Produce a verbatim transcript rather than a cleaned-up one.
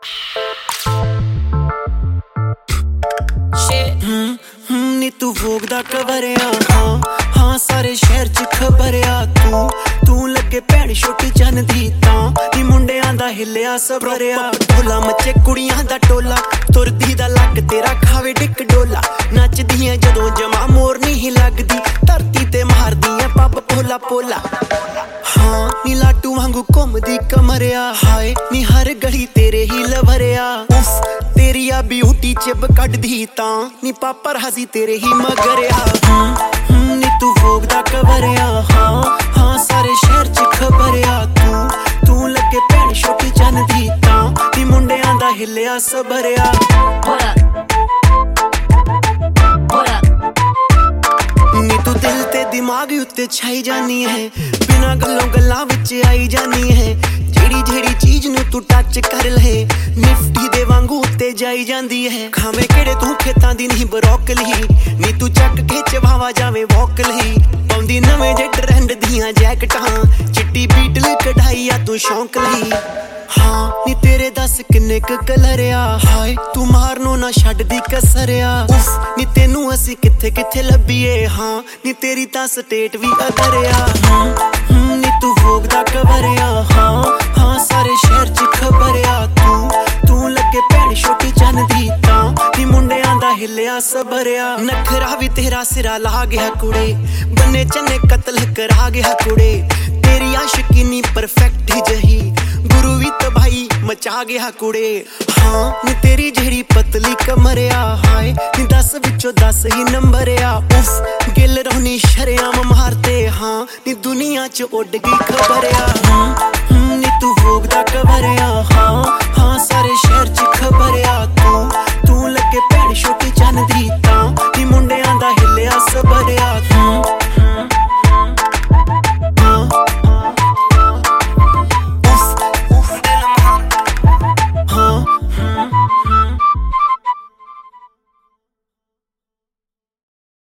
ਨੀ ਤੂੰ ਵੋਗ ਦਾ ਕਵਰ ਆ, ਹਾਂ ਹਾਂ ਸਾਰੇ ਸ਼ਹਿਰ ਚ ਖਬਰ ਆ। ਤੂੰ ਤੂੰ ਲੱਗੇ ਭੈਣ ਛੋਟੀ ਚੰਨ ਦੀ ਤਾਂ ਨੀ ਮੁੰਡਿਆਂ ਦਾ ਹਿੱਲਿਆ ਸਬਰਿਆ। ਢੋਲਾ ਮੱਚੇ ਕੁੜੀਆਂ ਦਾ ਟੋਲਾ, ਤੁਰਦੀ ਦਾ ਲੱਕ ਤੇਰਾ ਖਾਵੇ ਡਿੱਕ ਡੋਲਾ। ਨੱਚਦੀਆਂ ਜਦੋਂ ਜਮਾ ਮੋਰ ਨਹੀਂ ਲੱਗਦੀ, ਧਰਤੀ ਤੇ ਮਾਰਦੀਆਂ ਪੱਬ ਪੋਲਾ ਪੋਲਾ। ਹਾਂ ਨੀ ਲਾਟੂ ਵਾਂਗੂ ਘੁੰਮਦੀ ਕਮਰਿਆ, ਹਾਏ ਨੀ ਹਰ ਗਲੀ ਤੇਰੇ ਹੀ ਲਵਰਿਆ। ਉਫ ਤੇਰੀ ਆ ਬਿਊਟੀ ਚਿਬ ਕੱਢਦੀ ਤਾਂ ਨੀ ਪਾਪਰ ਹਸੀ ਤੇਰੇ ਹੀ ਮਗਰਿਆ। ਨੀ ਤੂੰ ਵੋਗ ਦਾ ਕਵਰ ਆ, ਹਾਂ ਹਾਂ ਸਾਰੇ ਸ਼ਹਿਰ ਚ ਖਬਰ ਆ। ਤੂੰ ਤੂੰ ਲੱਗੇ ਭੈਣ ਛੋਟੀ ਚੰਨ ਦੀ ਤਾਂ ਨੀ ਮੁੰਡਿਆਂ ਦਾ ਹਿੱਲਿਆ ਸਬਰਿਆ। ਨੀ ਤੂੰ ਦਿਲ ਤੇ ਦਿਮਾਗ ਉੱਤੇ ਛਾਈ ਜਾਨੀ ਹੈ, ਬਿਨਾਂ ਗੱਲੋਂ ਗੱਲਾਂ ਵਿੱਚ ਆਈ ਜਾਨੀ ਹੈ। ਜਿਹੜੀ ਜਿਹੜੀ ਚੀਜ਼ ਨੂੰ ਤੂੰ ਟੱਚ ਕਰ ਲਏ ਨਿਫਟੀ ਦੇ ਵਾਂਗੂ ਉੱਤੇ ਜਾਈ ਜਾਂਦੀ ਹੈ। ਖਾਵੇਂ ਕਿਹੜੇ ਤੂੰ ਖੇਤਾਂ ਦੀ ਨਹੀਂ ਬਰੋਕਲੀ, ਨੀ ਤੂੰ ਚੱਕ ਕੇ ਚਵਾਵਾ ਜਾਵੇਂ ਵੋਕਲੀ। ਪਾਉਂਦੀ ਨਵੇਂ ਜੇ ਟਰੈਂਡ ਦੀਆਂ ਜੈਕਟਾਂ, ਚਿੱਟੀ ਬੀਟਲ ਕਢਾਈ ਆ ਤੂੰ ਸ਼ੌਂਕ ਲਈ। ਹਾਂ ਨੀ ਤੇਰੇ ਦੱਸ ਕਿੰਨੇ ਕੁ ਕਲਰ ਆ, ਹਾਏ ਤੂੰ ਮਾਰਨੋਂ ਨਾ ਛੱਡਦੀ ਕਸਰਿਆ। ਉਫ ਨੀ ਤੈਨੂੰ ਅਸੀਂ ਕਿੱਥੇ ਕਿੱਥੇ ਲੱਭੀਏ, ਹਾਂ ਨੀ ਤੇਰੀ ਤਾਂ ਸਟੇਟ ਵੀ ਅਦਰ ਆ। ਨੀ ਤੂੰ ਵੋਗ ਦਾ ਕਵਰ ਆ, ਹਾਂ ਹਾਂ ਸਾਰੇ ਸ਼ਹਿਰ ਚ ਖਬਰ ਆ। ਤੂੰ ਤੂੰ ਲੱਗੇ ਭੈਣ ਛੋਟੀ ਚੰਨ ਦੀ ਤਾਂ ਨੀ ਮੁੰਡਿਆਂ ਦਾ ਹਿੱਲਿਆ ਸਬਰਿਆ। ਨਖਰਾ ਵੀ ਤੇਰਾ ਸਿਰਾ ਲਾ ਗਿਆ ਕੁੜੇ, ਬੰਨੇ ਚੰਨੇ ਕਤਲ ਕਰਾ ਗਿਆ ਕੁੜੇ। ਤੇਰੀ ਆਸ਼ਕੀ ਨੀ ਪਰਫੈਕਟ ਜਹੀ, ਗੁਰੂ ਵੀ ਤਬਾਹੀ ਮਚਾ ਗਿਆ ਕੁੜੇ। ਹਾਂ ਨੀ ਤੇਰੀ ਜਿਹੜੀ ਪਤਲੀ ਕਮਰਿਆ, ਹਾਏ ਨੀ ਦਸ ਵਿੱਚੋਂ ਦਸ ਹੀ ਨੰਬਰ ਆ। ਉਫ ਗਿੱਲ ਰੋਣੀ ਸ਼ਰਿਆਮ ਮਾਰਤੇ, ਹਾਂ ਨੀ ਦੁਨੀਆ ਚ ਉੱਡ ਗਈ ਖਬਰ ਆ। ਨੀ ਤੂੰ ਵੋਗ ਦਾ ਕਵਰ ਆ,